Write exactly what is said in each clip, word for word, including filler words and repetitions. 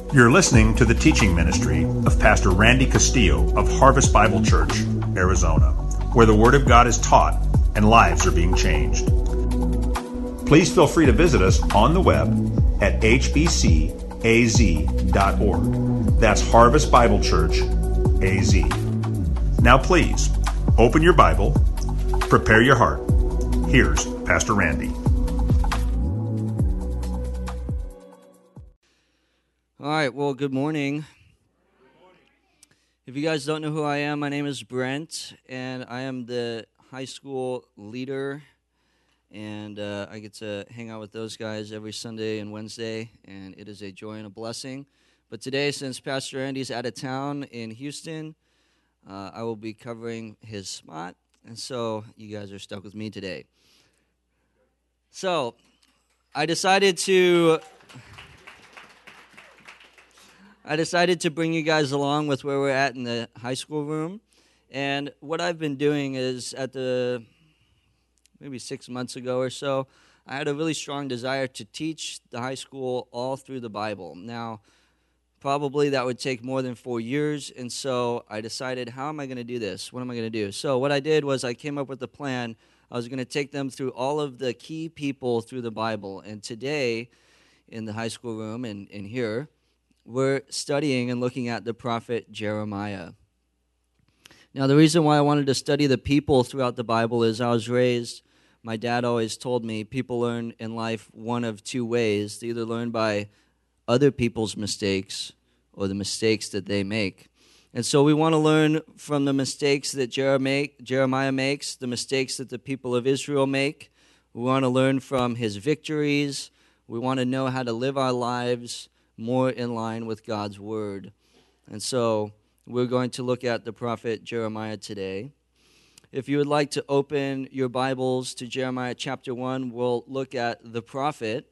You're listening to the teaching ministry of Pastor Randy Castillo of Harvest Bible Church, Arizona, where the Word of God is taught and lives are being changed. Please feel free to visit us on the web at h b c a z dot org. That's Harvest Bible Church, A Z. Now please, open your Bible, prepare your heart. Here's Pastor Randy. All right, well, good morning. If you guys don't know who I am, my name is Brent, and I am the high school leader, and uh, I get to hang out with those guys every Sunday and Wednesday, and it is a joy and a blessing. But today, since Pastor Andy's out of town in Houston, uh, I will be covering his spot, and so you guys are stuck with me today. So, I decided to... I decided to bring you guys along with where we're at in the high school room. And what I've been doing is at the, maybe six months ago or so, I had a really strong desire to teach the high school all through the Bible. Now, probably that would take more than four years, and so I decided, how am I going to do this? What am I going to do? So what I did was I came up with a plan. I was going to take them through all of the key people through the Bible. And today, in the high school room and, and here, we're studying and looking at the prophet Jeremiah. Now, the reason why I wanted to study the people throughout the Bible is I was raised, my dad always told me, people learn in life one of two ways. They either learn by other people's mistakes or the mistakes that they make. And so we want to learn from the mistakes that Jeremiah makes, the mistakes that the people of Israel make. We want to learn from his victories. We want to know how to live our lives more in line with God's word. And so we're going to look at the prophet Jeremiah today. If you would like to open your Bibles to Jeremiah chapter one, we'll look at the prophet.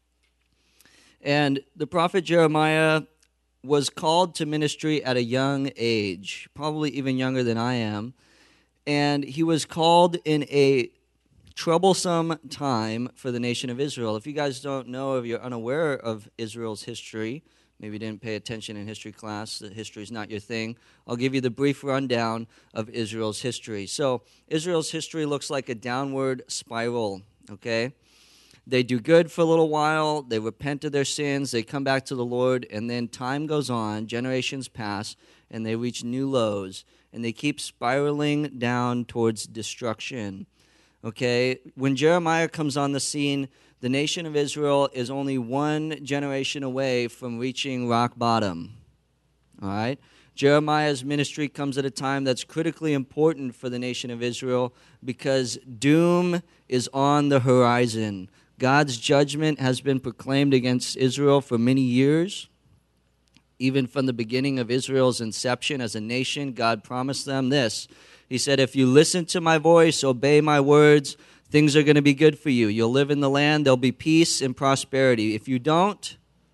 And the prophet Jeremiah was called to ministry at a young age, probably even younger than I am. And he was called in a troublesome time for the nation of Israel. If you guys don't know, if you're unaware of Israel's history, maybe you didn't pay attention in history class, that history is not your thing, I'll give you the brief rundown of Israel's history. So Israel's history looks like a downward spiral, okay? They do good for a little while, they repent of their sins, they come back to the Lord, and then time goes on, generations pass, and they reach new lows, and they keep spiraling down towards destruction. Okay, when Jeremiah comes on the scene, the nation of Israel is only one generation away from reaching rock bottom. All right? Jeremiah's ministry comes at a time that's critically important for the nation of Israel because doom is on the horizon. God's judgment has been proclaimed against Israel for many years. Even from the beginning of Israel's inception as a nation, God promised them this. He said, if you listen to my voice, obey my words, things are going to be good for you. You'll live in the land. There'll be peace and prosperity. If you don't,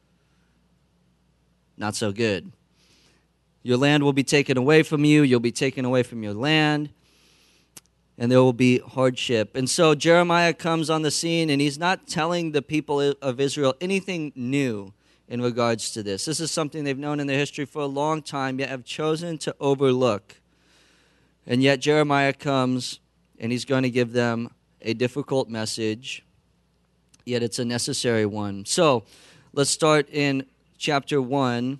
not so good. Your land will be taken away from you. You'll be taken away from your land. And there will be hardship. And so Jeremiah comes on the scene, and he's not telling the people of Israel anything new in regards to this. This is something they've known in their history for a long time, yet have chosen to overlook. And yet Jeremiah comes, and he's going to give them a difficult message, yet it's a necessary one. So let's start in chapter one.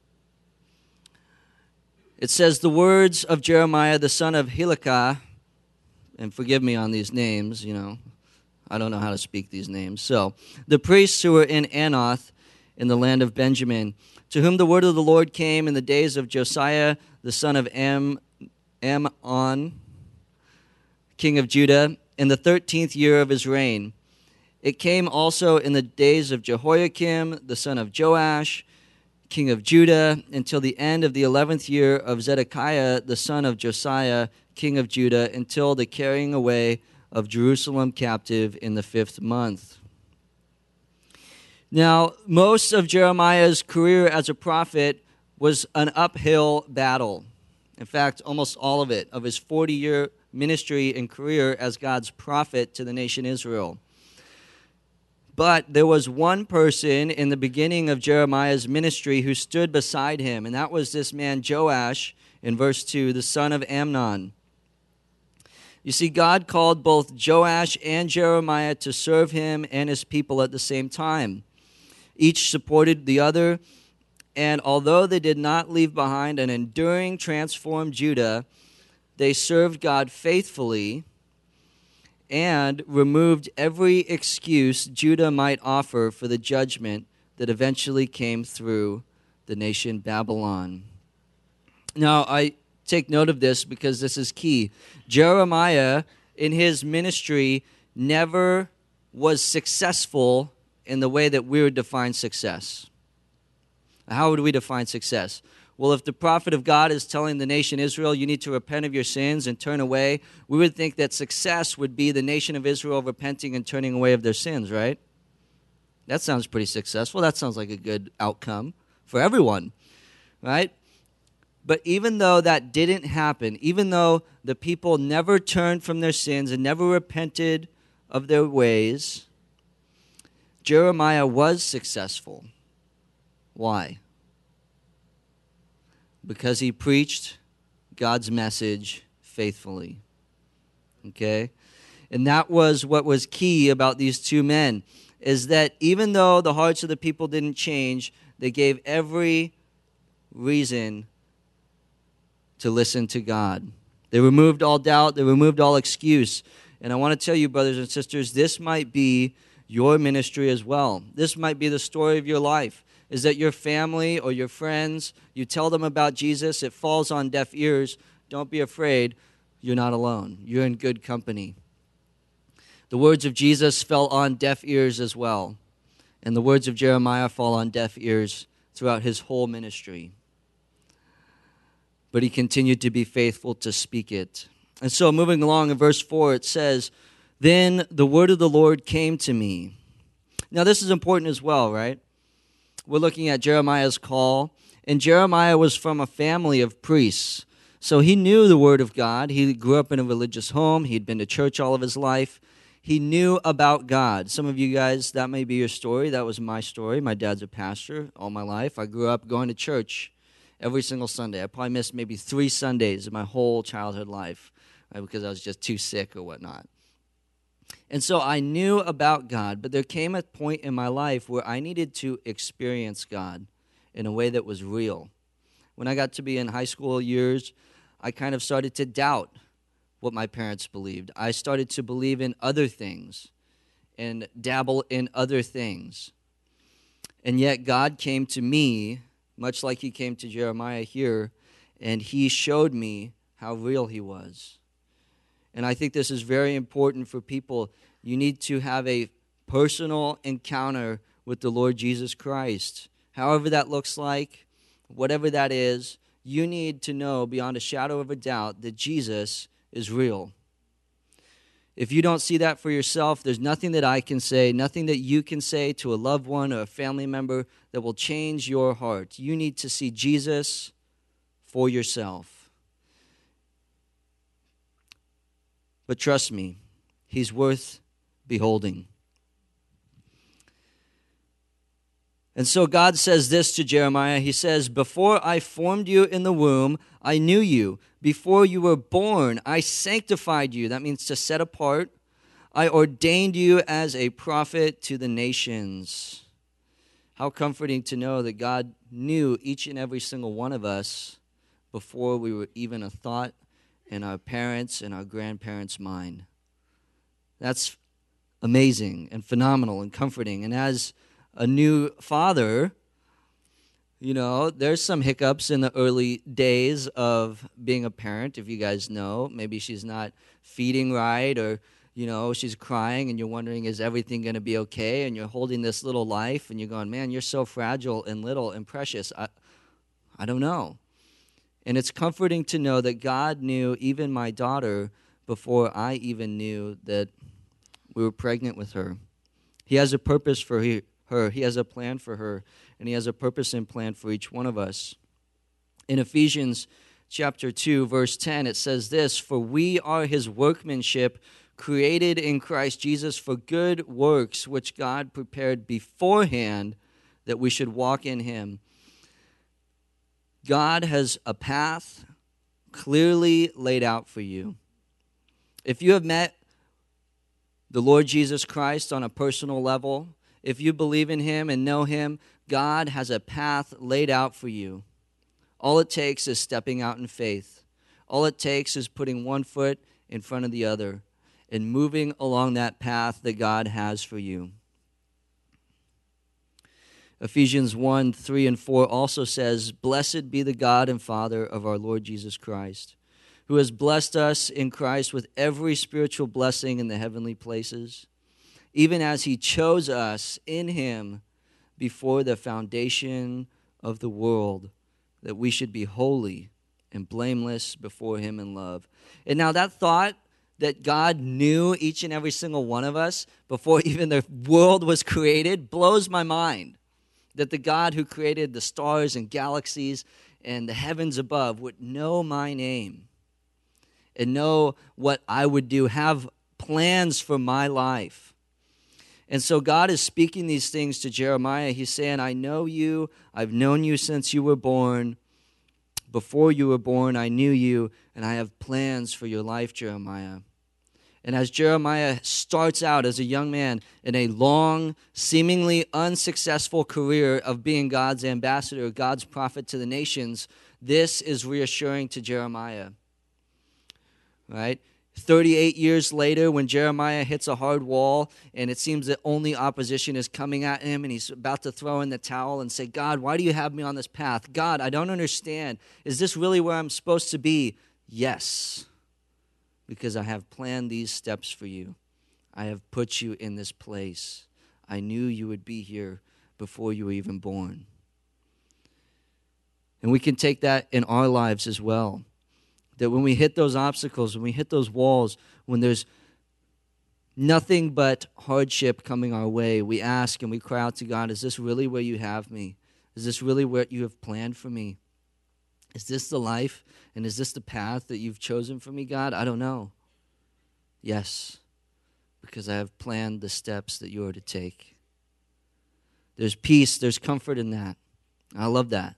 It says, the words of Jeremiah, the son of Hilkiah, and forgive me on these names, you know, I don't know how to speak these names. So, the priests who were in Anath in the land of Benjamin, to whom the word of the Lord came in the days of Josiah, the son of Am, Amon, king of Judah, in the thirteenth year of his reign. It came also in the days of Jehoiakim, the son of Joash, king of Judah, until the end of the eleventh year of Zedekiah, the son of Josiah, king of Judah, until the carrying away of Jerusalem captive in the fifth month. Now, most of Jeremiah's career as a prophet was an uphill battle. In fact, almost all of it, of his forty-year ministry and career as God's prophet to the nation Israel. But there was one person in the beginning of Jeremiah's ministry who stood beside him, and that was this man Joash, in verse two, the son of Amnon. You see, God called both Joash and Jeremiah to serve him and his people at the same time. Each supported the other, and although they did not leave behind an enduring, transformed Judah, they served God faithfully and removed every excuse Judah might offer for the judgment that eventually came through the nation Babylon. Now, I take note of this because this is key. Jeremiah, in his ministry, never was successful in the way that we would define success. How would we define success? Well, if the prophet of God is telling the nation Israel, you need to repent of your sins and turn away, we would think that success would be the nation of Israel repenting and turning away of their sins, right? That sounds pretty successful. That sounds like a good outcome for everyone, right? But even though that didn't happen, even though the people never turned from their sins and never repented of their ways, Jeremiah was successful. Why? Because he preached God's message faithfully. Okay? And that was what was key about these two men, is that even though the hearts of the people didn't change, they gave every reason to listen to God. They removed all doubt. They removed all excuse. And I want to tell you, brothers and sisters, this might be your ministry as well. This might be the story of your life, is that your family or your friends, you tell them about Jesus, it falls on deaf ears. Don't be afraid. You're not alone. You're in good company. The words of Jesus fell on deaf ears as well. And the words of Jeremiah fall on deaf ears throughout his whole ministry. But he continued to be faithful to speak it. And so moving along in verse four, it says, "Then the word of the Lord came to me." Now this is important as well, right? We're looking at Jeremiah's call. And Jeremiah was from a family of priests. So he knew the word of God. He grew up in a religious home. He'd been to church all of his life. He knew about God. Some of you guys, that may be your story. That was my story. My dad's a pastor all my life. I grew up going to church every single Sunday. I probably missed maybe three Sundays in my whole childhood life, right, because I was just too sick or whatnot. And so I knew about God, but there came a point in my life where I needed to experience God in a way that was real. When I got to be in high school years, I kind of started to doubt what my parents believed. I started to believe in other things and dabble in other things. And yet God came to me, much like he came to Jeremiah here, and he showed me how real he was. And I think this is very important for people. You need to have a personal encounter with the Lord Jesus Christ. However that looks like, whatever that is, you need to know beyond a shadow of a doubt that Jesus is real. If you don't see that for yourself, there's nothing that I can say, nothing that you can say to a loved one or a family member that will change your heart. You need to see Jesus for yourself. But trust me, he's worth beholding. And so God says this to Jeremiah. He says, "Before I formed you in the womb, I knew you. Before you were born, I sanctified you." That means to set apart. "I ordained you as a prophet to the nations." How comforting to know that God knew each and every single one of us before we were even a thought in our parents' and our grandparents' mind. That's amazing and phenomenal and comforting. And as a new father, you know, there's some hiccups in the early days of being a parent, if you guys know. Maybe she's not feeding right, or, you know, she's crying and you're wondering, is everything going to be okay? And you're holding this little life and you're going, man, you're so fragile and little and precious. I, I don't know. And it's comforting to know that God knew even my daughter before I even knew that we were pregnant with her. He has a purpose for her. He has a plan for her. And he has a purpose and plan for each one of us. In Ephesians chapter two, verse ten, it says this, "For we are his workmanship, created in Christ Jesus for good works, which God prepared beforehand that we should walk in him. God has a path clearly laid out for you. If you have met the Lord Jesus Christ on a personal level, if you believe in him and know him, God has a path laid out for you. All it takes is stepping out in faith. All it takes is putting one foot in front of the other and moving along that path that God has for you. Ephesians one, three, and four also says, "Blessed be the God and Father of our Lord Jesus Christ, who has blessed us in Christ with every spiritual blessing in the heavenly places, even as he chose us in him before the foundation of the world, that we should be holy and blameless before him in love." And now that thought that God knew each and every single one of us before even the world was created blows my mind. That the God who created the stars and galaxies and the heavens above would know my name and know what I would do, have plans for my life. And so God is speaking these things to Jeremiah. He's saying, I know you. I've known you since you were born. Before you were born, I knew you, and I have plans for your life, Jeremiah. And as Jeremiah starts out as a young man in a long, seemingly unsuccessful career of being God's ambassador, God's prophet to the nations, this is reassuring to Jeremiah. Right? thirty-eight years later, when Jeremiah hits a hard wall and it seems that only opposition is coming at him and he's about to throw in the towel and say, God, why do you have me on this path? God, I don't understand. Is this really where I'm supposed to be? Yes. Because I have planned these steps for you. I have put you in this place. I knew you would be here before you were even born. And we can take that in our lives as well. That when we hit those obstacles, when we hit those walls, when there's nothing but hardship coming our way, we ask and we cry out to God, is this really where you have me? Is this really what you have planned for me? Is this the life and is this the path that you've chosen for me, God? I don't know. Yes, because I have planned the steps that you are to take. There's peace, there's comfort in that. I love that.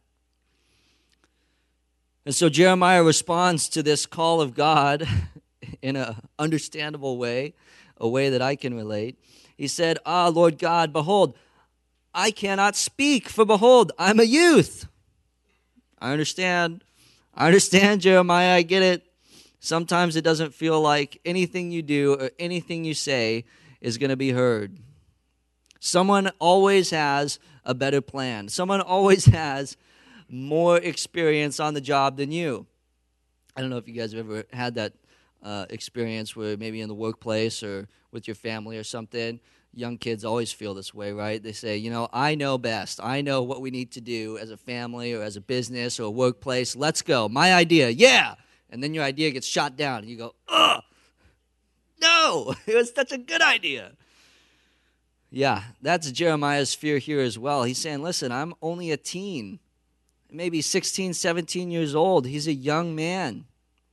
And so Jeremiah responds to this call of God in an understandable way, a way that I can relate. He said, Ah, Lord God, behold, I cannot speak, for behold, I'm a youth. I understand. I understand, Jeremiah. I get it. Sometimes it doesn't feel like anything you do or anything you say is going to be heard. Someone always has a better plan. Someone always has more experience on the job than you. I don't know if you guys have ever had that uh, experience where maybe in the workplace or with your family or something, young kids always feel this way, right? They say, you know, I know best. I know what we need to do as a family or as a business or a workplace. Let's go. My idea, yeah. And then your idea gets shot down and you go, ugh, no, it was such a good idea. Yeah, that's Jeremiah's fear here as well. He's saying, listen, I'm only a teen, maybe sixteen, seventeen years old. He's a young man.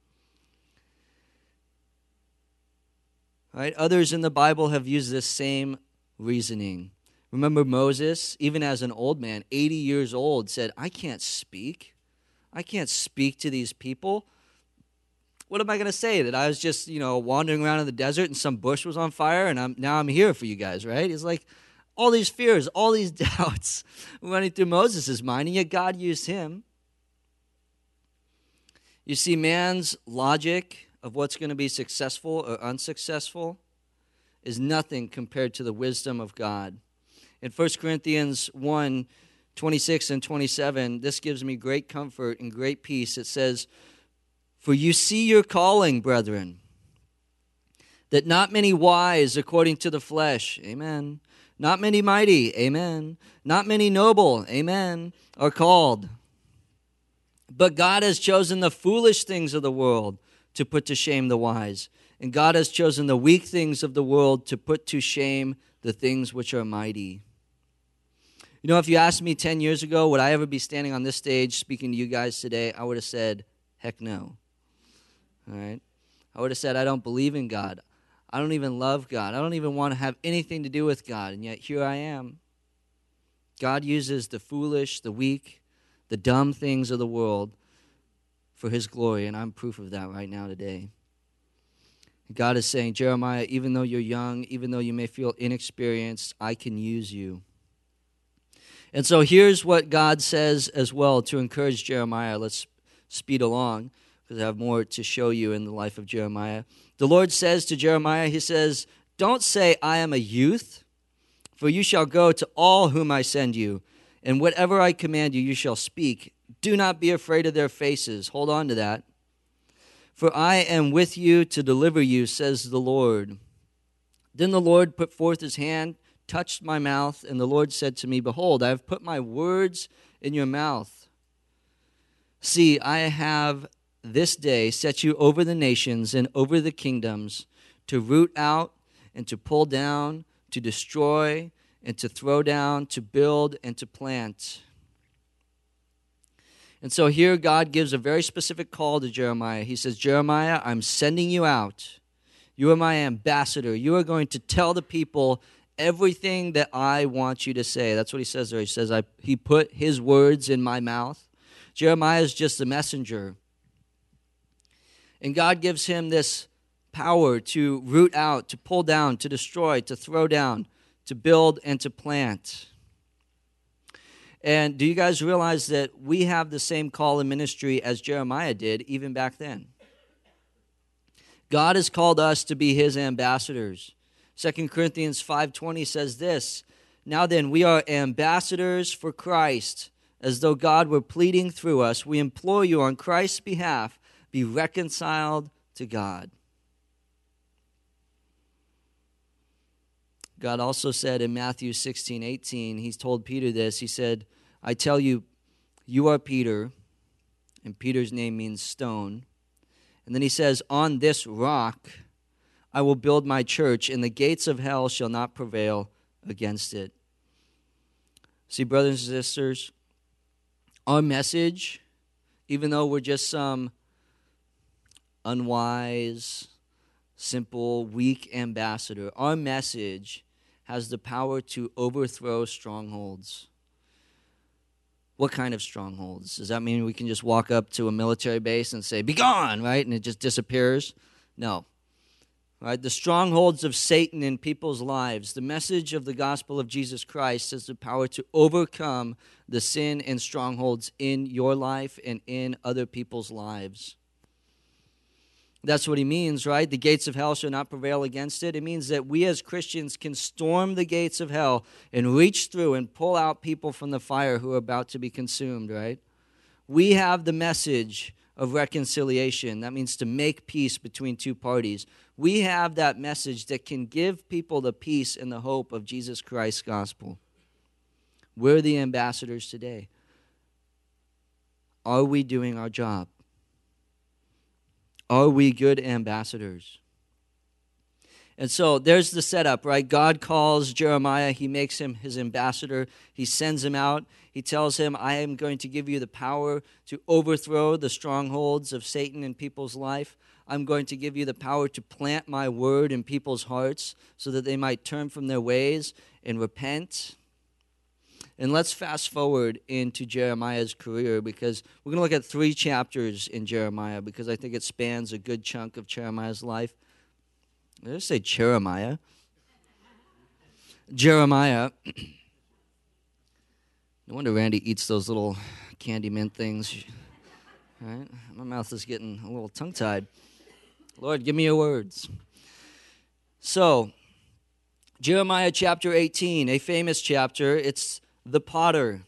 Right? Others in the Bible have used this same reasoning. Remember Moses, even as an old man, eighty years old, said, I can't speak. I can't speak to these people. What am I going to say? That I was just, you know, wandering around in the desert and some bush was on fire and I'm now I'm here for you guys, right? It's like all these fears, all these doubts running through Moses' mind, and yet God used him. You see, man's logic of what's going to be successful or unsuccessful is nothing compared to the wisdom of God. In First Corinthians one, twenty-six and twenty-seven, this gives me great comfort and great peace. It says, for you see your calling, brethren, that not many wise according to the flesh, amen, not many mighty, amen, not many noble, amen, are called. But God has chosen the foolish things of the world to put to shame the wise. And God has chosen the weak things of the world to put to shame the things which are mighty. You know, if you asked me ten years ago, would I ever be standing on this stage speaking to you guys today, I would have said, heck no. All right? I would have said, I don't believe in God. I don't even love God. I don't even want to have anything to do with God, and yet here I am. God uses the foolish, the weak, the dumb things of the world for his glory, and I'm proof of that right now today. God is saying, Jeremiah, even though you're young, even though you may feel inexperienced, I can use you. And so here's what God says as well to encourage Jeremiah. Let's speed along because I have more to show you in the life of Jeremiah. The Lord says to Jeremiah, he says, don't say, I am a youth, for you shall go to all whom I send you, and whatever I command you, you shall speak. Do not be afraid of their faces. Hold on to that. For I am with you to deliver you, says the Lord. Then the Lord put forth his hand, touched my mouth, and the Lord said to me, behold, I have put my words in your mouth. See, I have this day set you over the nations and over the kingdoms, to root out and to pull down, to destroy and to throw down, to build and to plant. And so here God gives a very specific call to Jeremiah. He says, Jeremiah, I'm sending you out. You are my ambassador. You are going to tell the people everything that I want you to say. That's what he says there. He says, I, he put his words in my mouth. Jeremiah is just a messenger. And God gives him this power to root out, to pull down, to destroy, to throw down, to build, and to plant. And do you guys realize that we have the same call in ministry as Jeremiah did even back then? God has called us to be his ambassadors. Second Corinthians five twenty says this, now then, we are ambassadors for Christ, as though God were pleading through us. We implore you on Christ's behalf, be reconciled to God. God also said in Matthew sixteen eighteen, he's told Peter this. He said, I tell you, you are Peter, and Peter's name means stone. And then he says, on this rock I will build my church, and the gates of hell shall not prevail against it. See, brothers and sisters, our message, even though we're just some unwise, simple, weak ambassador, our message has the power to overthrow strongholds. What kind of strongholds? Does that mean we can just walk up to a military base and say, be gone, right? And it just disappears? No. Right? The strongholds of Satan in people's lives, the message of the gospel of Jesus Christ has the power to overcome the sin and strongholds in your life and in other people's lives. That's what he means, right? The gates of hell shall not prevail against it. It means that we as Christians can storm the gates of hell and reach through and pull out people from the fire who are about to be consumed, right? We have the message of reconciliation. That means to make peace between two parties. We have that message that can give people the peace and the hope of Jesus Christ's gospel. We're the ambassadors today. Are we doing our job? Are we good ambassadors? And so there's the setup, right? God calls Jeremiah. He makes him his ambassador. He sends him out. He tells him, I am going to give you the power to overthrow the strongholds of Satan in people's life. I'm going to give you the power to plant my word in people's hearts so that they might turn from their ways and repent. And let's fast forward into Jeremiah's career because we're going to look at three chapters in Jeremiah because I think it spans a good chunk of Jeremiah's life. Did I say Jeremiah? Jeremiah. No wonder Randy eats those little candy mint things. Right? My mouth is getting a little tongue-tied. Lord, give me your words. So, Jeremiah chapter eighteen, a famous chapter. It's the potter.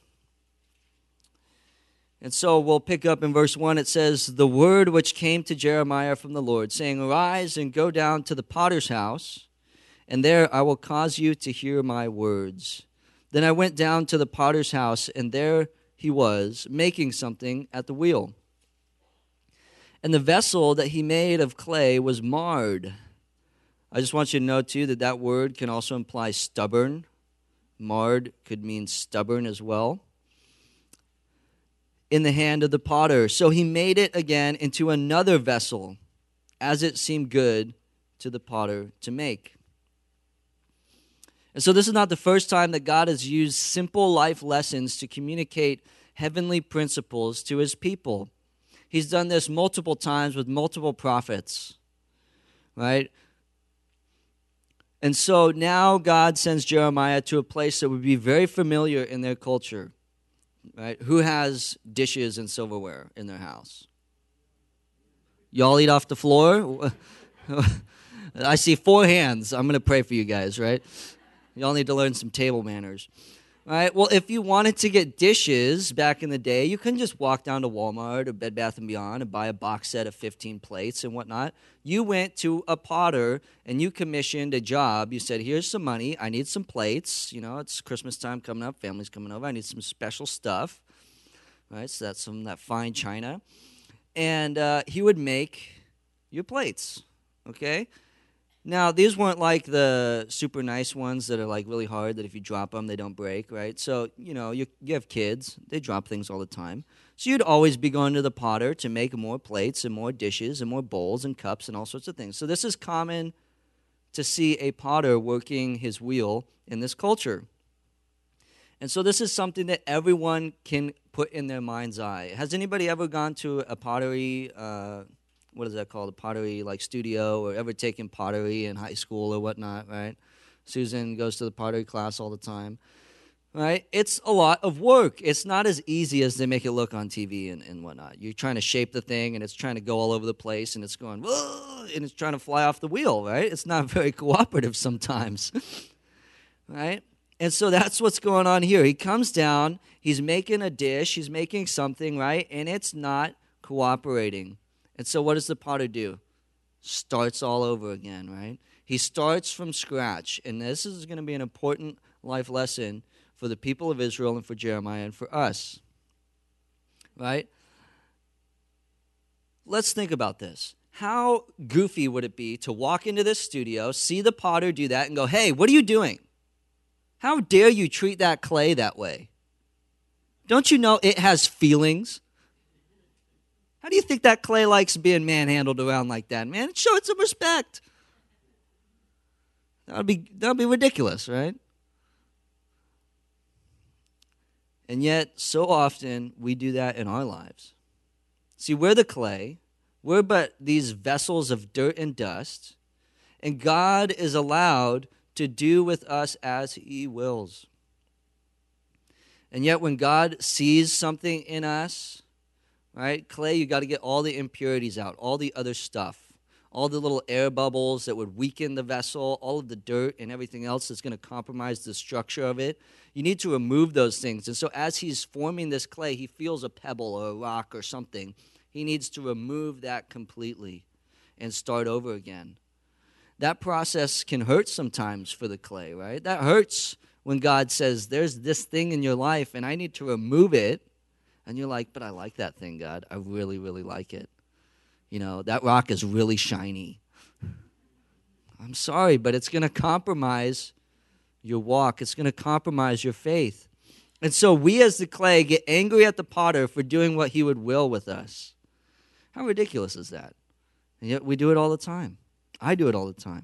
And so we'll pick up in verse one. It says, the word which came to Jeremiah from the Lord, saying, arise and go down to the potter's house, and there I will cause you to hear my words. Then I went down to the potter's house, and there he was, making something at the wheel. And the vessel that he made of clay was marred. I just want you to know, too, that that word can also imply stubborn. Marred could mean stubborn as well. In the hand of the potter. So he made it again into another vessel, as it seemed good to the potter to make. And so this is not the first time that God has used simple life lessons to communicate heavenly principles to his people. He's done this multiple times with multiple prophets, right? And so now God sends Jeremiah to a place that would be very familiar in their culture, right? Who has dishes and silverware in their house? Y'all eat off the floor? I see four hands. I'm going to pray for you guys, right? Y'all need to learn some table manners. All right, well, if you wanted to get dishes back in the day, you couldn't just walk down to Walmart or Bed Bath and Beyond and buy a box set of fifteen plates and whatnot. You went to a potter and you commissioned a job. You said, here's some money. I need some plates. You know, it's Christmas time coming up. Family's coming over. I need some special stuff. All right, so that's some that fine china. And uh, he would make your plates, okay? Now, these weren't like the super nice ones that are like really hard that if you drop them, they don't break, right? So, you know, you, you have kids. They drop things all the time. So you'd always be going to the potter to make more plates and more dishes and more bowls and cups and all sorts of things. So this is common to see a potter working his wheel in this culture. And so this is something that everyone can put in their mind's eye. Has anybody ever gone to a pottery uh what is that called, a pottery like studio, or ever taken pottery in high school or whatnot, right? Susan goes to the pottery class all the time, right? It's a lot of work. It's not as easy as they make it look on T V and, and whatnot. You're trying to shape the thing, and it's trying to go all over the place, and it's going, whoa, and it's trying to fly off the wheel, right? It's not very cooperative sometimes, right? And so that's what's going on here. He comes down, he's making a dish, he's making something, right? And it's not cooperating. And so what does the potter do? Starts all over again, right? He starts from scratch. And this is going to be an important life lesson for the people of Israel and for Jeremiah and for us, right? Let's think about this. How goofy would it be to walk into this studio, see the potter do that, and go, hey, what are you doing? How dare you treat that clay that way? Don't you know it has feelings? How do you think that clay likes being manhandled around like that, man? Show it some respect. That would be that would be ridiculous, right? And yet, so often, we do that in our lives. See, we're the clay. We're but these vessels of dirt and dust. And God is allowed to do with us as he wills. And yet, when God sees something in us, right? Clay, you got to get all the impurities out, all the other stuff, all the little air bubbles that would weaken the vessel, all of the dirt and everything else that's going to compromise the structure of it. You need to remove those things. And so as he's forming this clay, he feels a pebble or a rock or something. He needs to remove that completely and start over again. That process can hurt sometimes for the clay, right? That hurts when God says, there's this thing in your life and I need to remove it. And you're like, but I like that thing, God. I really, really like it. You know, that rock is really shiny. I'm sorry, but it's going to compromise your walk. It's going to compromise your faith. And so we as the clay get angry at the potter for doing what he would will with us. How ridiculous is that? And yet we do it all the time. I do it all the time.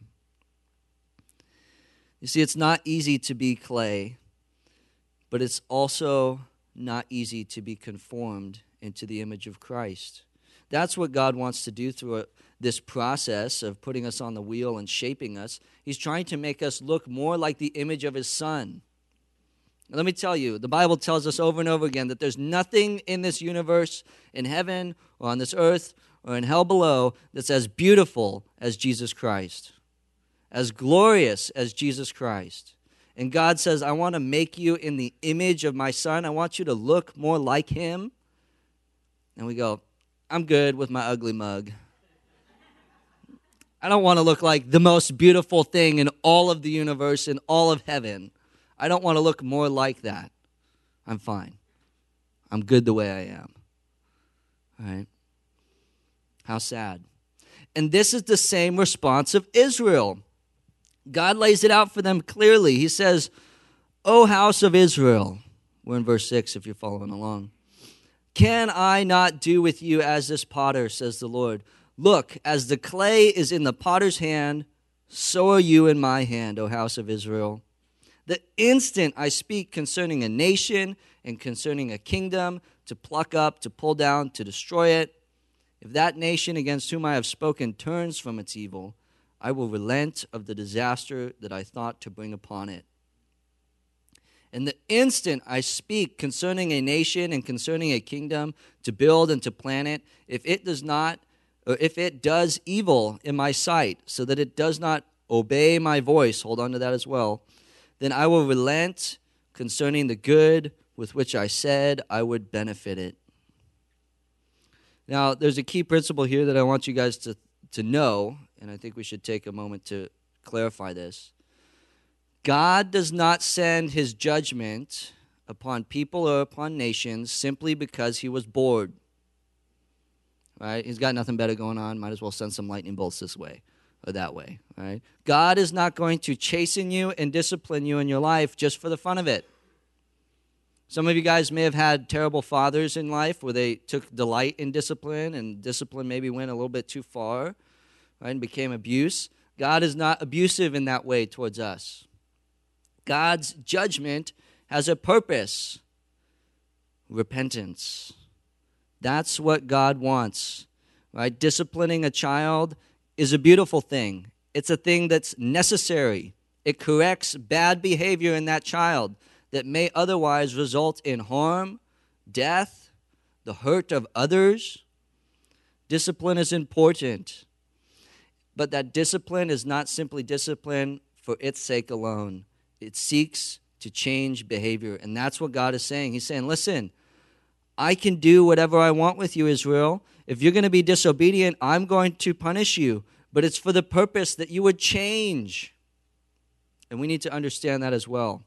You see, it's not easy to be clay, but it's also not easy to be conformed into the image of Christ. That's what God wants to do through a, this process of putting us on the wheel and shaping us. He's trying to make us look more like the image of his Son. Now, let me tell you, the Bible tells us over and over again that there's nothing in this universe, in heaven or on this earth or in hell below, that's as beautiful as Jesus Christ, as glorious as Jesus Christ. And God says, I want to make you in the image of my Son. I want you to look more like him. And we go, I'm good with my ugly mug. I don't want to look like the most beautiful thing in all of the universe, in all of heaven. I don't want to look more like that. I'm fine. I'm good the way I am. All right? How sad. And this is the same response of Israel. God lays it out for them clearly. He says, O house of Israel. We're in verse six if you're following along. Can I not do with you as this potter, says the Lord? Look, as the clay is in the potter's hand, so are you in my hand, O house of Israel. The instant I speak concerning a nation and concerning a kingdom, to pluck up, to pull down, to destroy it, if that nation against whom I have spoken turns from its evil, I will relent of the disaster that I thought to bring upon it. And the instant I speak concerning a nation and concerning a kingdom, to build and to plan it, if it does not, or if it does evil in my sight, so that it does not obey my voice, hold on to that as well, then I will relent concerning the good with which I said I would benefit it. Now, there's a key principle here that I want you guys to, to know, and I think we should take a moment to clarify this. God does not send his judgment upon people or upon nations simply because he was bored. Right? He's got nothing better going on. Might as well send some lightning bolts this way or that way. Right? God is not going to chasten you and discipline you in your life just for the fun of it. Some of you guys may have had terrible fathers in life where they took delight in discipline, and discipline maybe went a little bit too far, right, and became abuse. God is not abusive in that way towards us. God's judgment has a purpose: repentance. That's what God wants, right? Disciplining a child is a beautiful thing. It's a thing that's necessary. It corrects bad behavior in that child that may otherwise result in harm, death, the hurt of others. Discipline is important, but that discipline is not simply discipline for its sake alone. It seeks to change behavior, and that's what God is saying. He's saying, listen, I can do whatever I want with you, Israel. If you're going to be disobedient, I'm going to punish you, but it's for the purpose that you would change. And we need to understand that as well.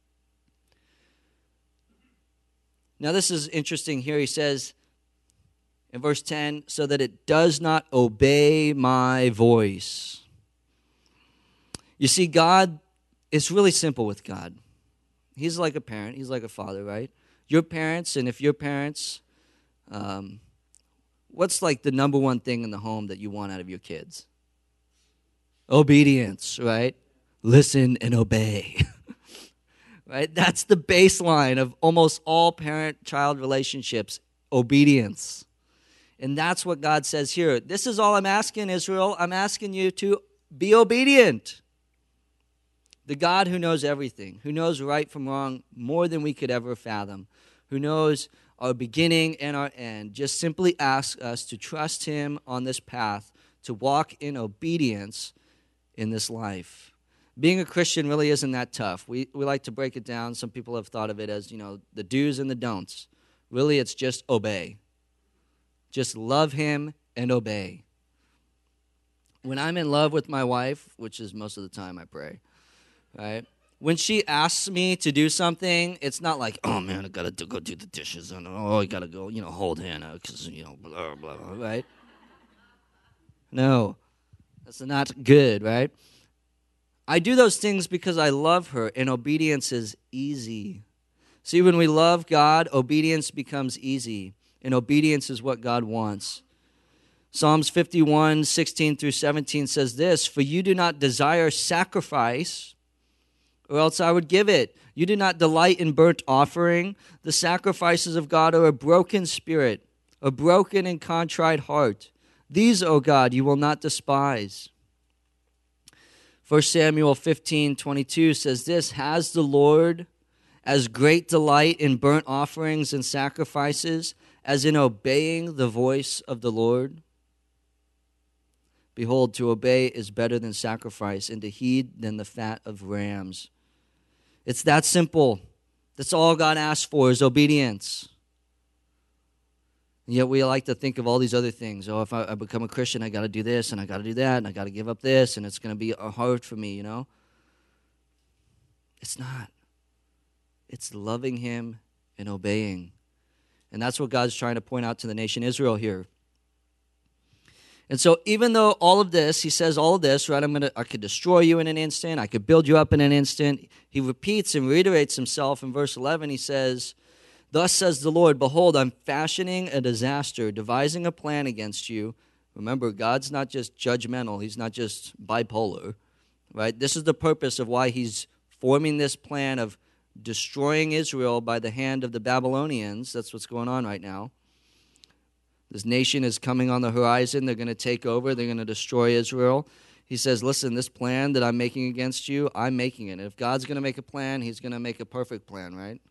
Now, this is interesting here. He says in verse ten, so that it does not obey my voice. You see, God, it's really simple with God. He's like a parent. He's like a father, right? Your parents, and if your parents, um, what's like the number one thing in the home that you want out of your kids? Obedience, right? Listen and obey. Right? That's the baseline of almost all parent-child relationships, obedience. And that's what God says here. This is all I'm asking, Israel. I'm asking you to be obedient. The God who knows everything, who knows right from wrong more than we could ever fathom, who knows our beginning and our end, just simply asks us to trust him on this path, to walk in obedience in this life. Being a Christian really isn't that tough. We we like to break it down. Some people have thought of it as, you know, the do's and the don'ts. Really, it's just obey. Just love him and obey. When I'm in love with my wife, which is most of the time I pray, right? When she asks me to do something, it's not like, oh, man, I got to go do the dishes, and oh, I got to go, you know, hold Hannah, because, you know, blah, blah, blah, right? No, that's not good, right? I do those things because I love her, and obedience is easy. See, when we love God, obedience becomes easy, and obedience is what God wants. Psalms fifty-one, sixteen through seventeen says this, for you do not desire sacrifice, or else I would give it. You do not delight in burnt offering. The sacrifices of God are a broken spirit, a broken and contrite heart. These, O God, you will not despise. First Samuel fifteen, twenty-two says this, has the Lord as great delight in burnt offerings and sacrifices as in obeying the voice of the Lord? Behold, to obey is better than sacrifice, and to heed than the fat of rams. It's that simple. That's all God asks for is obedience. And yet we like to think of all these other things. Oh, if I, I become a Christian, I got to do this, and I got to do that, and I got to give up this, and it's going to be hard for me, you know? It's not. It's loving him and obeying. And that's what God's trying to point out to the nation Israel here. And so even though all of this, he says all of this, right, I'm gonna, I could destroy you in an instant, I could build you up in an instant, he repeats and reiterates himself in verse eleven. He says, thus says the Lord, behold, I'm fashioning a disaster, devising a plan against you, Remember, God's not just judgmental. He's not just bipolar, right? This is the purpose of why he's forming this plan of destroying Israel by the hand of the Babylonians. That's what's going on right now. This nation is coming on the horizon. They're going to take over. They're going to destroy Israel. He says, listen, this plan that I'm making against you, I'm making it. And if God's going to make a plan, he's going to make a perfect plan, right?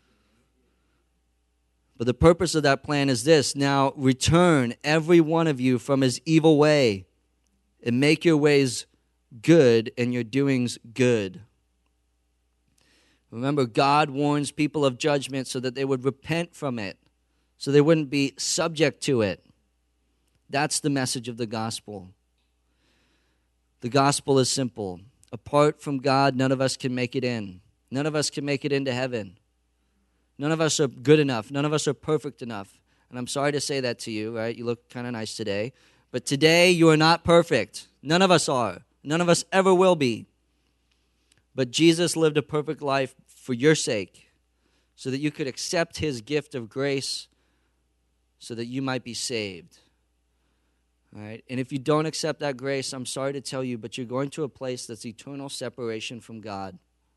But the purpose of that plan is this: now return every one of you from his evil way and make your ways good and your doings good. Remember, God warns people of judgment so that they would repent from it, so they wouldn't be subject to it. That's the message of the gospel. The gospel is simple. Apart from God, none of us can make it in. None of us can make it into heaven. None of us are good enough. None of us are perfect enough. And I'm sorry to say that to you, right? You look kind of nice today. But today, you are not perfect. None of us are. None of us ever will be. But Jesus lived a perfect life for your sake, so that you could accept his gift of grace, so that you might be saved. All right? And if you don't accept that grace, I'm sorry to tell you, but you're going to a place that's eternal separation from God.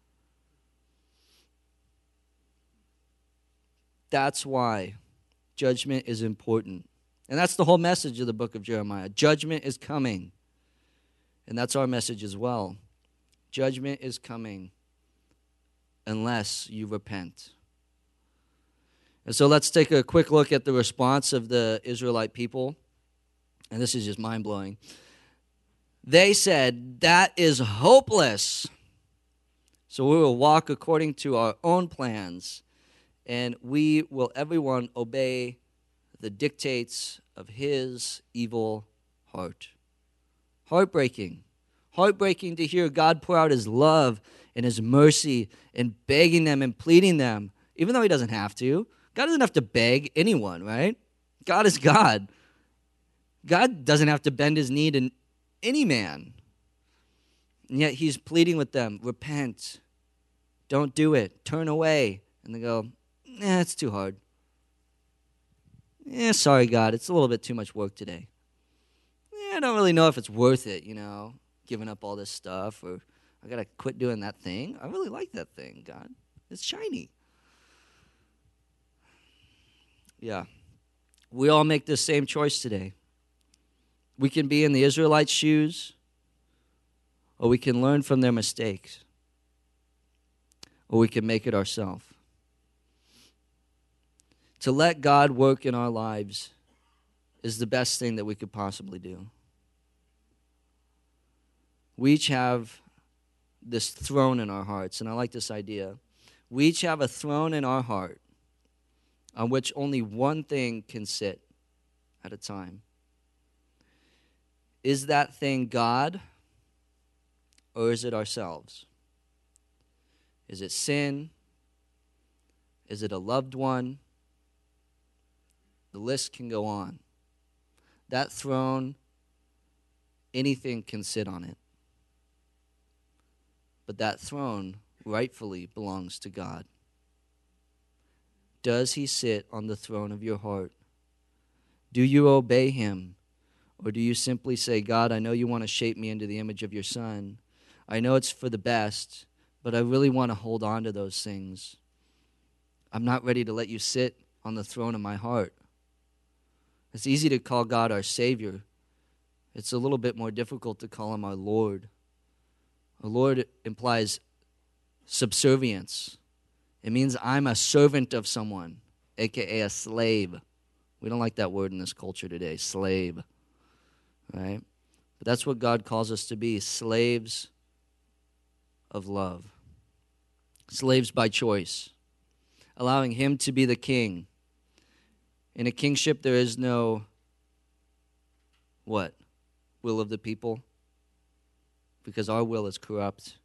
That's why judgment is important. And that's the whole message of the book of Jeremiah. Judgment is coming. And that's our message as well. Judgment is coming unless you repent. And so let's take a quick look at the response of the Israelite people. And this is just mind-blowing. They said, that is hopeless. So we will walk according to our own plans, and we will everyone obey the dictates of his evil heart. Heartbreaking. Heartbreaking to hear God pour out his love and his mercy and begging them and pleading them, even though he doesn't have to. God doesn't have to beg anyone, right? God is God. God doesn't have to bend his knee to any man. And yet he's pleading with them, repent. Don't do it. Turn away. And they go, nah, it's too hard. Yeah, sorry, God, it's a little bit too much work today. Yeah, I don't really know if it's worth it, you know, giving up all this stuff, or I got to quit doing that thing. I really like that thing, God. It's shiny. Yeah. We all make the same choice today. We can be in the Israelites' shoes, or we can learn from their mistakes, or we can make it ourselves. To let God work in our lives is the best thing that we could possibly do. We each have this throne in our hearts, and I like this idea. We each have a throne in our heart on which only one thing can sit at a time. Is that thing God, or is it ourselves? Is it sin? Is it a loved one? The list can go on. That throne, anything can sit on it. But that throne rightfully belongs to God. Does he sit on the throne of your heart? Do you obey him? Or do you simply say, God, I know you want to shape me into the image of your Son. I know it's for the best, but I really want to hold on to those things. I'm not ready to let you sit on the throne of my heart. It's easy to call God our Savior. It's a little bit more difficult to call him our Lord. Our Lord implies subservience. It means I'm a servant of someone, a k a a slave. We don't like that word in this culture today, slave. Right? But that's what God calls us to be, slaves of love. Slaves by choice. Allowing him to be the king. In a kingship, there is no, what? Will of the people? Because our will is corrupt.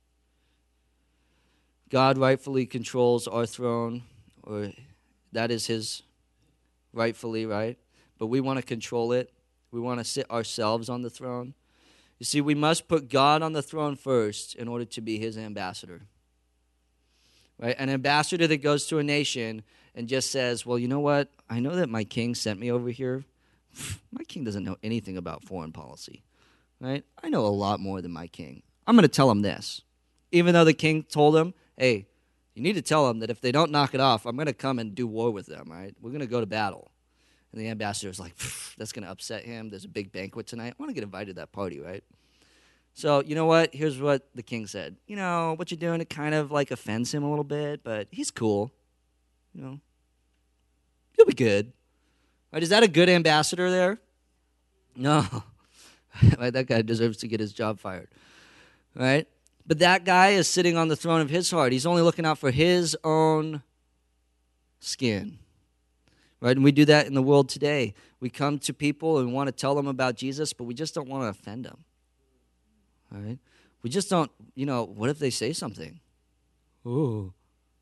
God rightfully controls our throne, or that is his rightfully, right? But we want to control it. We want to sit ourselves on the throne. You see, we must put God on the throne first in order to be his ambassador. Right? An ambassador that goes to a nation and just says, well, you know what? I know that my king sent me over here, My king doesn't know anything about foreign policy, right? I know a lot more than my king. I'm going to tell him this. Even though the king told him, hey, you need to tell them that if they don't knock it off, I'm going to come and do war with them, right? We're going to go to battle. And the ambassador's like, that's going to upset him. There's a big banquet tonight. I want to get invited to that party, right? So, you know what? Here's what the king said. You know, what you're doing, it kind of like offends him a little bit, but he's cool. You know, he'll be good. Right? Is that a good ambassador there? No. Right? That guy deserves to get his job fired. Right? But that guy is sitting on the throne of his heart. He's only looking out for his own skin. Right? And we do that in the world today. We come to people and we want to tell them about Jesus, but we just don't want to offend them. All right? We just don't, you know, what if they say something? Ooh.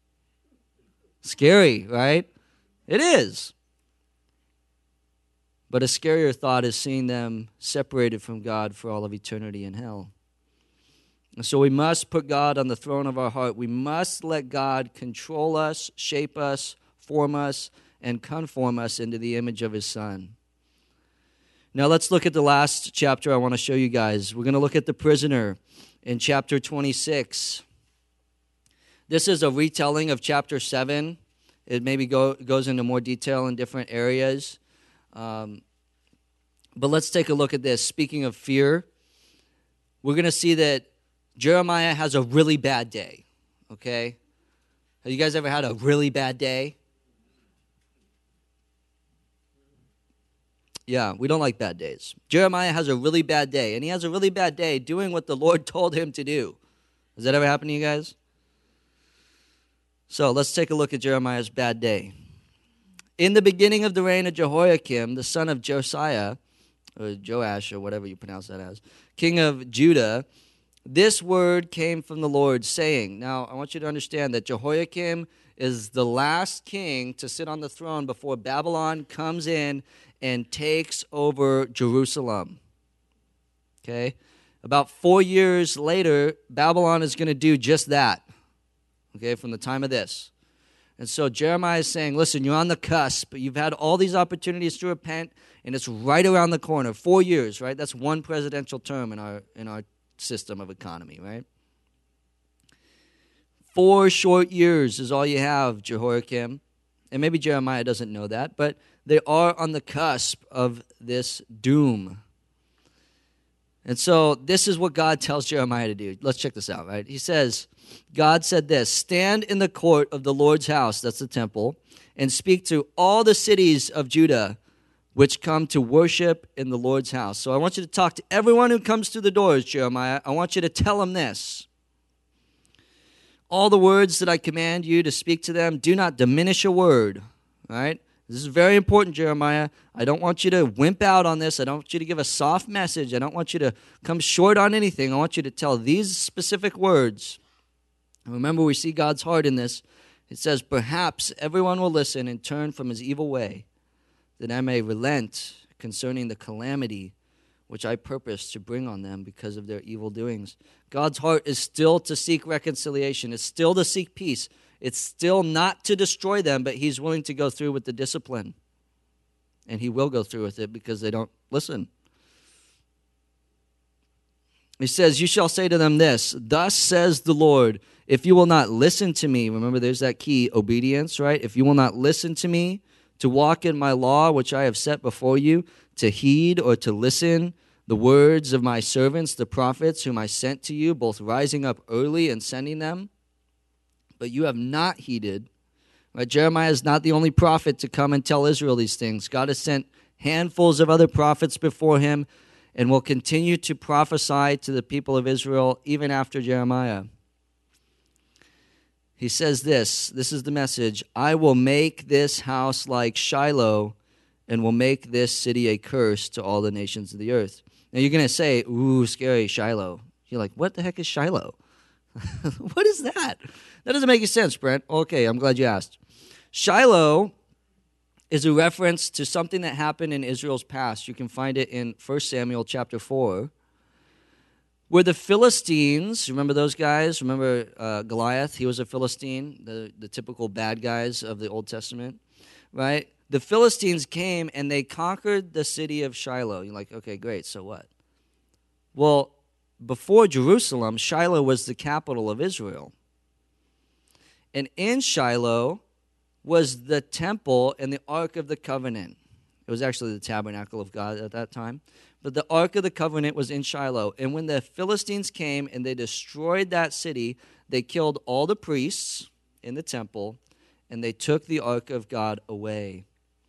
Scary, right? It is. But a scarier thought is seeing them separated from God for all of eternity in hell. And so we must put God on the throne of our heart. We must let God control us, shape us, form us, and conform us into the image of his Son. Now let's look at the last chapter I want to show you guys. We're going to look at the prisoner in chapter twenty-six. This is a retelling of chapter seven. It maybe go, goes into more detail in different areas. Um, but let's take a look at this. Speaking of fear, we're going to see that Jeremiah has a really bad day, okay? Have you guys ever had a really bad day? Yeah, we don't like bad days. Jeremiah has a really bad day, and he has a really bad day doing what the Lord told him to do. Has that ever happened to you guys? So let's take a look at Jeremiah's bad day. In the beginning of the reign of Jehoiakim, the son of Josiah, or Joash, or whatever you pronounce that as, king of Judah, this word came from the Lord, saying, now I want you to understand that Jehoiakim is the last king to sit on the throne before Babylon comes in and takes over Jerusalem. Okay? About four years later, Babylon is going to do just that. Okay, from the time of this. And so Jeremiah is saying, listen, you're on the cusp. You've had all these opportunities to repent, and it's right around the corner. Four years, right? That's one presidential term in our in our system of economy, right? Four short years is all you have, Jehoiakim. And maybe Jeremiah doesn't know that, but they are on the cusp of this doom. And so this is what God tells Jeremiah to do. Let's check this out, right? He says, God said this, stand in the court of the Lord's house, that's the temple, and speak to all the cities of Judah which come to worship in the Lord's house. So I want you to talk to everyone who comes through the doors, Jeremiah. I want you to tell them this. All the words that I command you to speak to them, do not diminish a word, all right? This is very important, Jeremiah. I don't want you to wimp out on this. I don't want you to give a soft message. I don't want you to come short on anything. I want you to tell these specific words. And remember, we see God's heart in this. It says, perhaps everyone will listen and turn from his evil way, that I may relent concerning the calamity which I purpose to bring on them because of their evil doings. God's heart is still to seek reconciliation. It's still to seek peace. It's still not to destroy them, but he's willing to go through with the discipline. And he will go through with it because they don't listen. He says, you shall say to them this, thus says the Lord, if you will not listen to me, remember there's that key, obedience, right? If you will not listen to me, to walk in my law, which I have set before you, to heed or to listen the words of my servants, the prophets, whom I sent to you, both rising up early and sending them, but you have not heeded. Right? Jeremiah is not the only prophet to come and tell Israel these things. God has sent handfuls of other prophets before him and will continue to prophesy to the people of Israel even after Jeremiah. He says this, this is the message, I will make this house like Shiloh and will make this city a curse to all the nations of the earth. Now you're going to say, ooh, scary, Shiloh. You're like, what the heck is Shiloh? What is that? That doesn't make any sense, Brent. Okay, I'm glad you asked. Shiloh is a reference to something that happened in Israel's past. You can find it in First Samuel chapter four, where the Philistines, remember those guys? Remember uh, Goliath? He was a Philistine, the, the typical bad guys of the Old Testament. right? The Philistines came and they conquered the city of Shiloh. You're like, okay, great, so what? Well, before Jerusalem, Shiloh was the capital of Israel. And in Shiloh was the temple and the Ark of the Covenant. It was actually the tabernacle of God at that time. But the Ark of the Covenant was in Shiloh. And when the Philistines came and they destroyed that city, they killed all the priests in the temple, and they took the Ark of God away.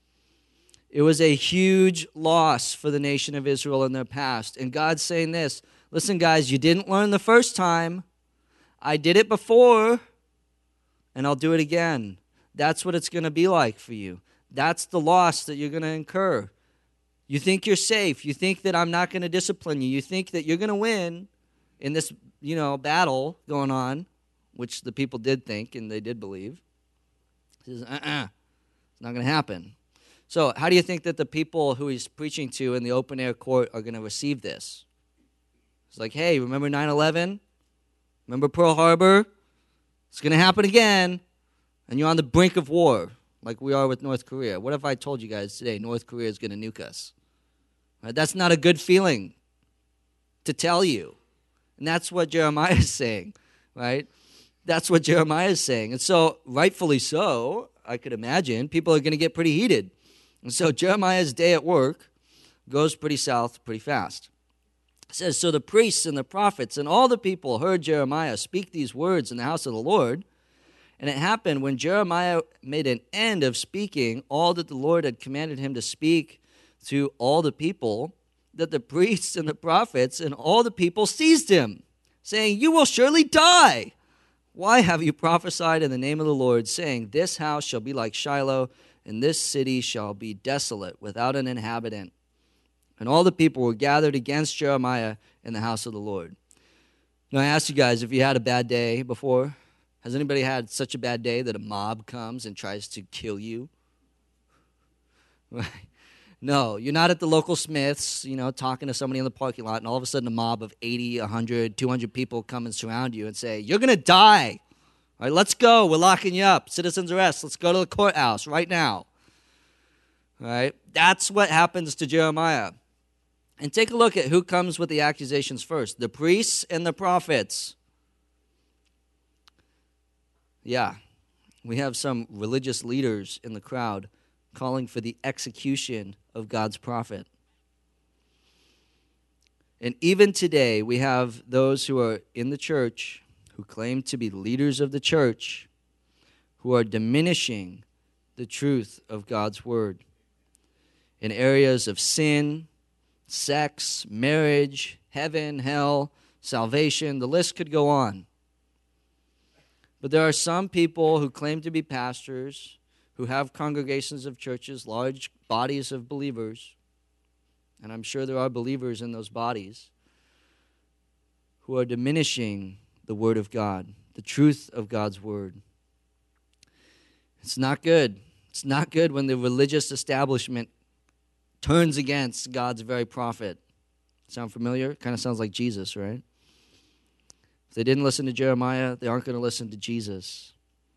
It was a huge loss for the nation of Israel in their past. And God's saying this, listen, guys, you didn't learn the first time. I did it before, and I'll do it again. That's what it's going to be like for you. That's the loss that you're going to incur. You think you're safe. You think that I'm not going to discipline you. You think that you're going to win in this, you know, battle going on, which the people did think and they did believe. He says, uh-uh, it's not going to happen. So how do you think that the people who he's preaching to in the open-air court are going to receive this? It's like, hey, remember nine eleven? Remember Pearl Harbor? It's going to happen again, and you're on the brink of war, like we are with North Korea. What if I told you guys today North Korea is going to nuke us? Right? That's not a good feeling to tell you. And that's what Jeremiah is saying, right? That's what Jeremiah is saying. And so, rightfully so, I could imagine, people are going to get pretty heated. And so Jeremiah's day at work goes pretty south pretty fast. It says, so the priests and the prophets and all the people heard Jeremiah speak these words in the house of the Lord. And it happened when Jeremiah made an end of speaking all that the Lord had commanded him to speak to all the people, that the priests and the prophets and all the people seized him, saying, you will surely die. Why have you prophesied in the name of the Lord, saying, this house shall be like Shiloh, and this city shall be desolate, without an inhabitant? And all the people were gathered against Jeremiah in the house of the Lord. Now I asked you guys if you had a bad day before. Has anybody had such a bad day that a mob comes and tries to kill you? No, you're not at the local Smith's, you know, talking to somebody in the parking lot, and all of a sudden a mob of eighty, one hundred, two hundred people come and surround you and say, you're going to die. All right, let's go. We're locking you up. Citizen's arrest. Let's go to the courthouse right now. All right, that's what happens to Jeremiah. And take a look at who comes with the accusations first. The priests and the prophets. Yeah, we have some religious leaders in the crowd calling for the execution of God's prophet. And even today, we have those who are in the church who claim to be leaders of the church who are diminishing the truth of God's word in areas of sin, sex, marriage, heaven, hell, salvation. The list could go on. But there are some people who claim to be pastors, who have congregations of churches, large bodies of believers, and I'm sure there are believers in those bodies, who are diminishing the word of God, the truth of God's word. It's not good. It's not good when the religious establishment turns against God's very prophet. Sound familiar? Kind of sounds like Jesus, right? If they didn't listen to Jeremiah, they aren't going to listen to Jesus.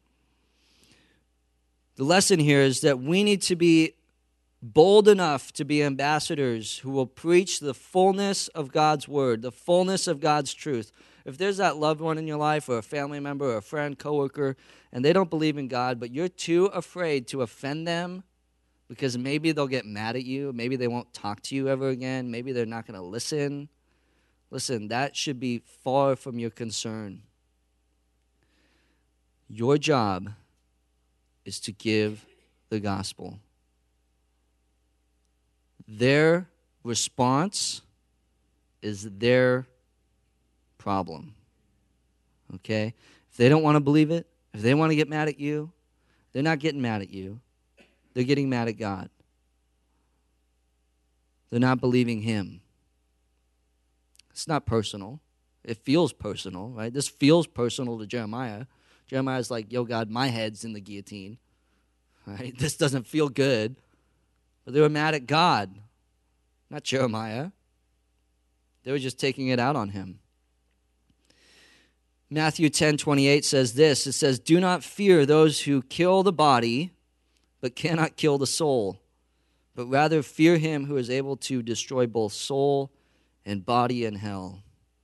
The lesson here is that we need to be bold enough to be ambassadors who will preach the fullness of God's word, the fullness of God's truth. If there's that loved one in your life or a family member or a friend, coworker, and they don't believe in God, but you're too afraid to offend them because maybe they'll get mad at you, maybe they won't talk to you ever again, maybe they're not going to listen. Listen, that should be far from your concern. Your job is to give the gospel. Their response is their problem. Okay? If they don't want to believe it, if they want to get mad at you, they're not getting mad at you. They're getting mad at God. They're not believing Him. It's not personal. It feels personal, right? This feels personal to Jeremiah. Jeremiah's like, yo, God, my head's in the guillotine. Right? This doesn't feel good. But they were mad at God, not Jeremiah. They were just taking it out on him. Matthew ten twenty-eight says this. It says, do not fear those who kill the body, but cannot kill the soul, but rather fear him who is able to destroy both soul and body in hell.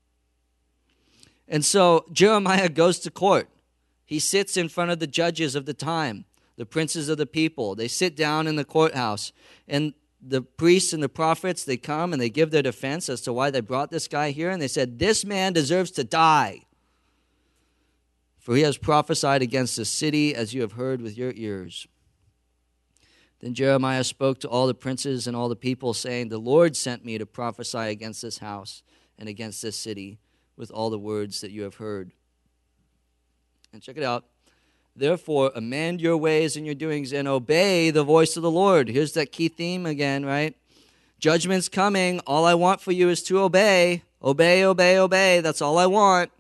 And so Jeremiah goes to court. He sits in front of the judges of the time, the princes of the people. They sit down in the courthouse, and the priests and the prophets, they come and they give their defense as to why they brought this guy here. And they said, this man deserves to die, for he has prophesied against the city, as you have heard with your ears. Then Jeremiah spoke to all the princes and all the people, saying, the Lord sent me to prophesy against this house and against this city with all the words that you have heard. And check it out. Therefore, amend your ways and your doings and obey the voice of the Lord. Here's that key theme again, right? Judgment's coming. All I want for you is to obey. Obey, obey, obey. That's all I want.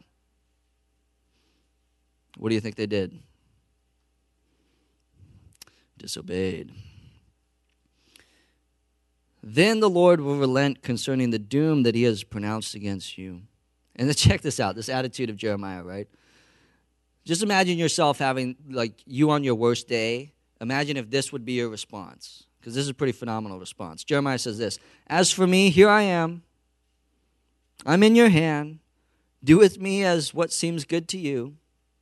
What do you think they did? Disobeyed. Then the Lord will relent concerning the doom that he has pronounced against you. And then check this out, this attitude of Jeremiah, right? Just imagine yourself having, like, you on your worst day. Imagine if this would be your response, because this is a pretty phenomenal response. Jeremiah says this, as for me, here I am. I'm in your hand. Do with me as what seems good to you.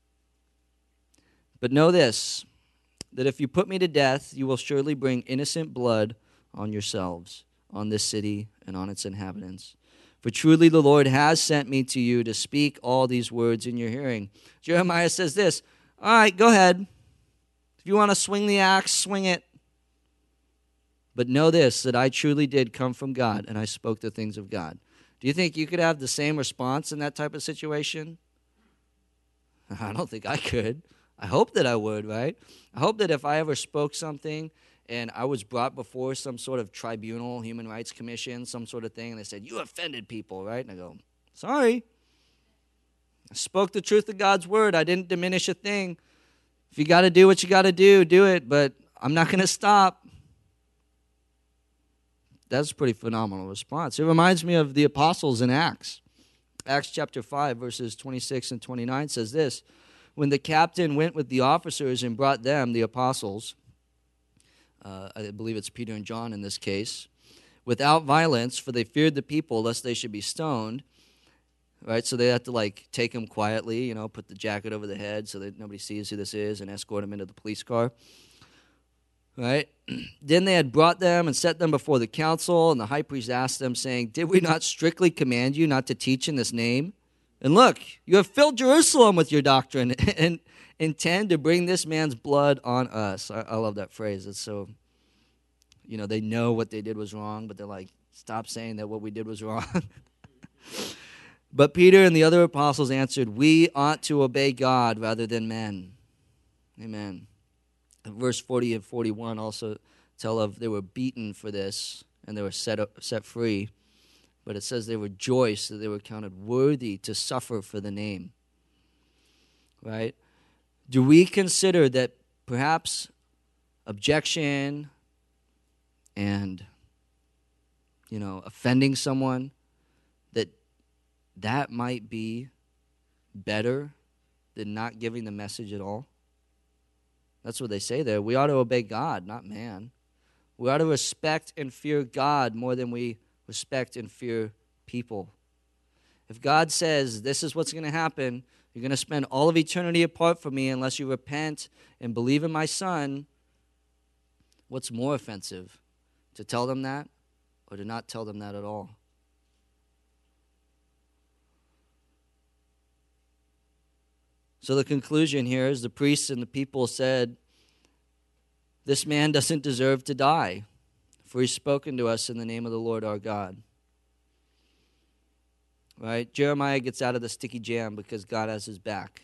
But know this, that if you put me to death, you will surely bring innocent blood on yourselves, on this city, and on its inhabitants. For truly the Lord has sent me to you to speak all these words in your hearing. Jeremiah says this, all right, go ahead. If you want to swing the axe, swing it. But know this, that I truly did come from God, and I spoke the things of God. Do you think you could have the same response in that type of situation? I don't think I could. I hope that I would, right? I hope that if I ever spoke something and I was brought before some sort of tribunal, human rights commission, some sort of thing, and they said, you offended people, right? And I go, sorry. I spoke the truth of God's word. I didn't diminish a thing. If you got to do what you got to do, do it, but I'm not going to stop. That's a pretty phenomenal response. It reminds me of the apostles in Acts. Acts chapter five, verses twenty-six and twenty-nine says this, when the captain went with the officers and brought them, the apostles, Uh, I believe it's Peter and John in this case, without violence, for they feared the people, lest they should be stoned. Right, so they had to like take him quietly, you know, put the jacket over the head so that nobody sees who this is, and escort him into the police car. Right? Then they had brought them and set them before the council, and the high priest asked them, saying, did we not strictly command you not to teach in this name? And look, you have filled Jerusalem with your doctrine, and intend to bring this man's blood on us. I, I love that phrase. It's so, you know, they know what they did was wrong, but they're like, stop saying that what we did was wrong. But Peter and the other apostles answered, we ought to obey God rather than men. Amen. Verse forty and forty-one also tell of they were beaten for this, and they were set up, set free. But it says they rejoiced that they were counted worthy to suffer for the name. Right? Do we consider that perhaps objection and, you know, offending someone, that that might be better than not giving the message at all? That's what they say there. We ought to obey God, not man. We ought to respect and fear God more than we respect and fear people. If God says, this is what's going to happen, you're going to spend all of eternity apart from me unless you repent and believe in my Son, what's more offensive? To tell them that or to not tell them that at all? So the conclusion here is the priests and the people said, this man doesn't deserve to die, for he's spoken to us in the name of the Lord our God. Right? Jeremiah gets out of the sticky jam because God has his back.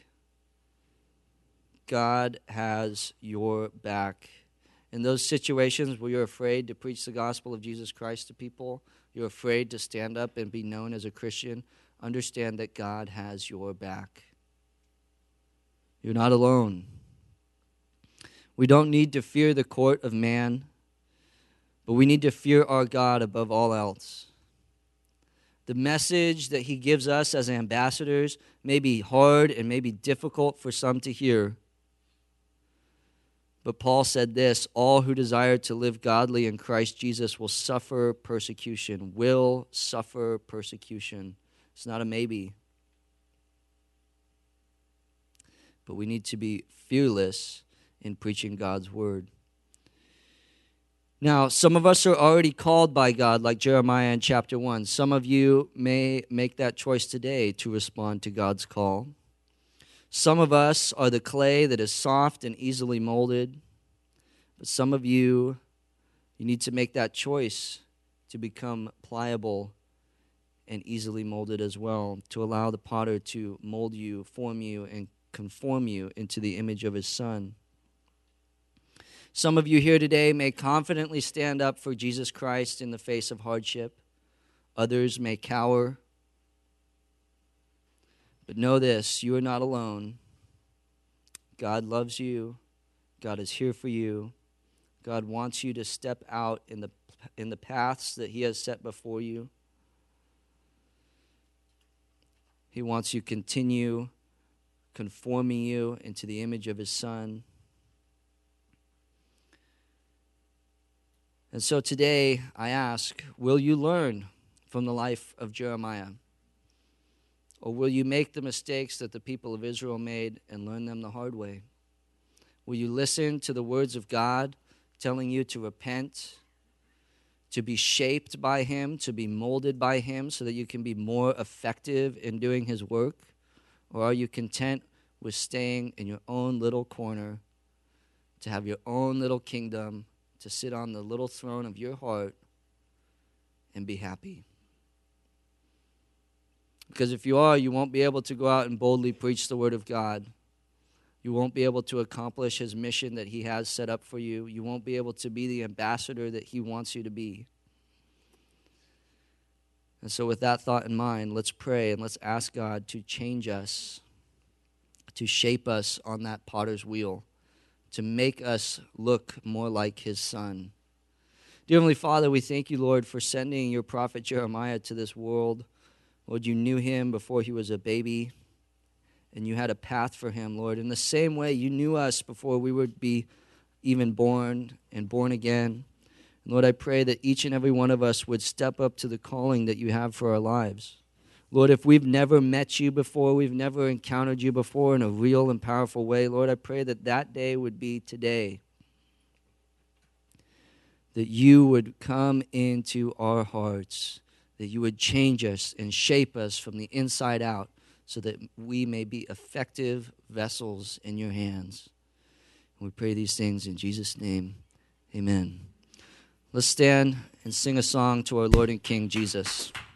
God has your back. In those situations where you're afraid to preach the gospel of Jesus Christ to people, you're afraid to stand up and be known as a Christian, understand that God has your back. You're not alone. We don't need to fear the court of man, but we need to fear our God above all else. The message that he gives us as ambassadors may be hard and may be difficult for some to hear, But Paul said this, all who desire to live godly in Christ Jesus will suffer persecution, will suffer persecution. It's not a maybe. But we need to be fearless in preaching God's word. Now, some of us are already called by God, like Jeremiah in chapter one. Some of you may make that choice today to respond to God's call. Some of us are the clay that is soft and easily molded. But some of you, you need to make that choice to become pliable and easily molded as well, to allow the potter to mold you, form you, and conform you into the image of his Son. Some of you here today may confidently stand up for Jesus Christ in the face of hardship. Others may cower. But know this, you are not alone. God loves you. God is here for you. God wants you to step out in the in the paths that he has set before you. He wants you to continue conforming you into the image of his Son. And so today I ask, will you learn from the life of Jeremiah? Or will you make the mistakes that the people of Israel made and learn them the hard way? Will you listen to the words of God telling you to repent, to be shaped by him, to be molded by him so that you can be more effective in doing his work? Or are you content with staying in your own little corner, to have your own little kingdom, to sit on the little throne of your heart and be happy? Because if you are, you won't be able to go out and boldly preach the word of God. You won't be able to accomplish his mission that he has set up for you. You won't be able to be the ambassador that he wants you to be. And so with that thought in mind, let's pray and let's ask God to change us, to shape us on that potter's wheel, to make us look more like his Son. Dear Heavenly Father, we thank you, Lord, for sending your prophet Jeremiah to this world. Lord, you knew him before he was a baby, and you had a path for him, Lord. In the same way, you knew us before we would be even born and born again. And Lord, I pray that each and every one of us would step up to the calling that you have for our lives. Lord, if we've never met you before, we've never encountered you before in a real and powerful way, Lord, I pray that that day would be today. That you would come into our hearts, that you would change us and shape us from the inside out so that we may be effective vessels in your hands. And we pray these things in Jesus' name. Amen. Let's stand and sing a song to our Lord and King Jesus.